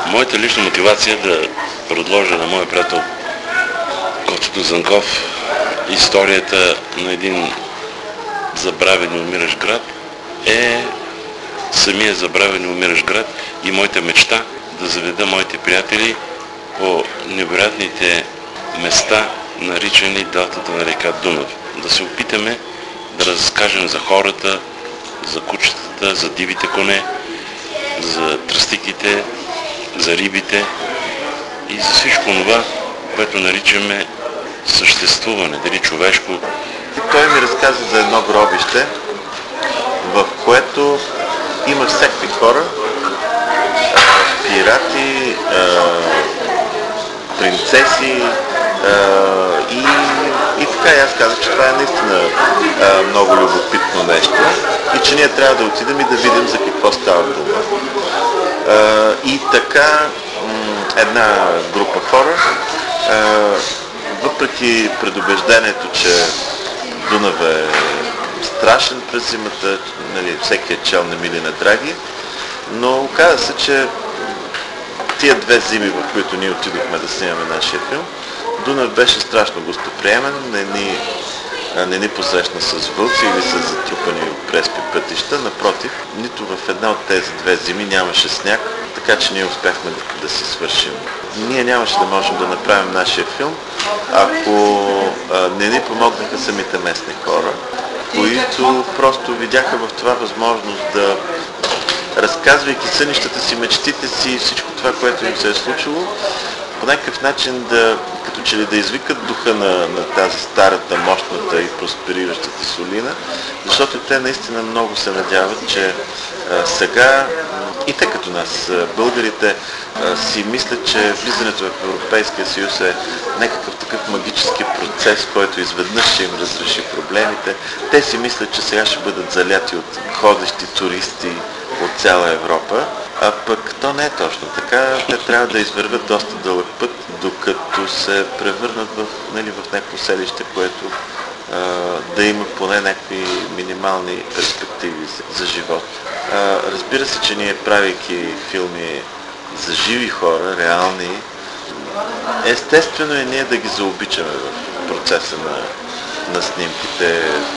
Моята лична мотивация е да предложа на моя приятел Коцето Занков историята на един забравен и умиращ град е самия забравен и умиращ град и моята мечта да заведа моите приятели по невероятните места, наричани делтата на река Дунав. Да се опитаме да разкажем за хората, за кучетата, за дивите коне, за тръстиките, за рибите и за всичко това, което наричаме съществуване, дали човешко. Той ми разказа за едно гробище, в което има всякакви хора, пирати, принцеси и така. И аз казах, че това е наистина много любопитно нещо и че ние трябва да отидем и да видим за какво става дума. И така една група хора, въпреки предубеждението, че Дунав е страшен през зимата, нали, всеки е чел на мили на драги, но оказа се, че тия две зими, в които ние отидохме да снимаме нашия филм, Дунав беше страшно гостоприемен, не ни посрещна с вълци или с затрупани преспи пътища. Напротив, нито в една от тези две зими нямаше сняг, така че ние успяхме да си свършим. Ние нямаше да можем да направим нашия филм, ако не ни помогнаха самите местни хора, които просто видяха в това възможност да, разказвайки сънищата си, мечтите си и всичко това, което им се е случило, по някакъв начин като че ли да извикат духа на тази старата, мощната и проспериращата Солина, защото те наистина много се надяват, че сега и те като нас, българите, си мислят, че влизането в Европейския съюз е някакъв такъв магически процес, който изведнъж ще им разреши проблемите. Те си мислят, че сега ще бъдат заляти от ходещи туристи от цяла Европа, а пък то не е точно така. Те трябва да извървят доста дълъг път, докато се превърнат в някакво селище, което да има поне някакви минимални перспективи за живот. Разбира се, че ние, правейки филми за живи хора, реални, естествено е ние да ги заобичаме в процеса на снимките.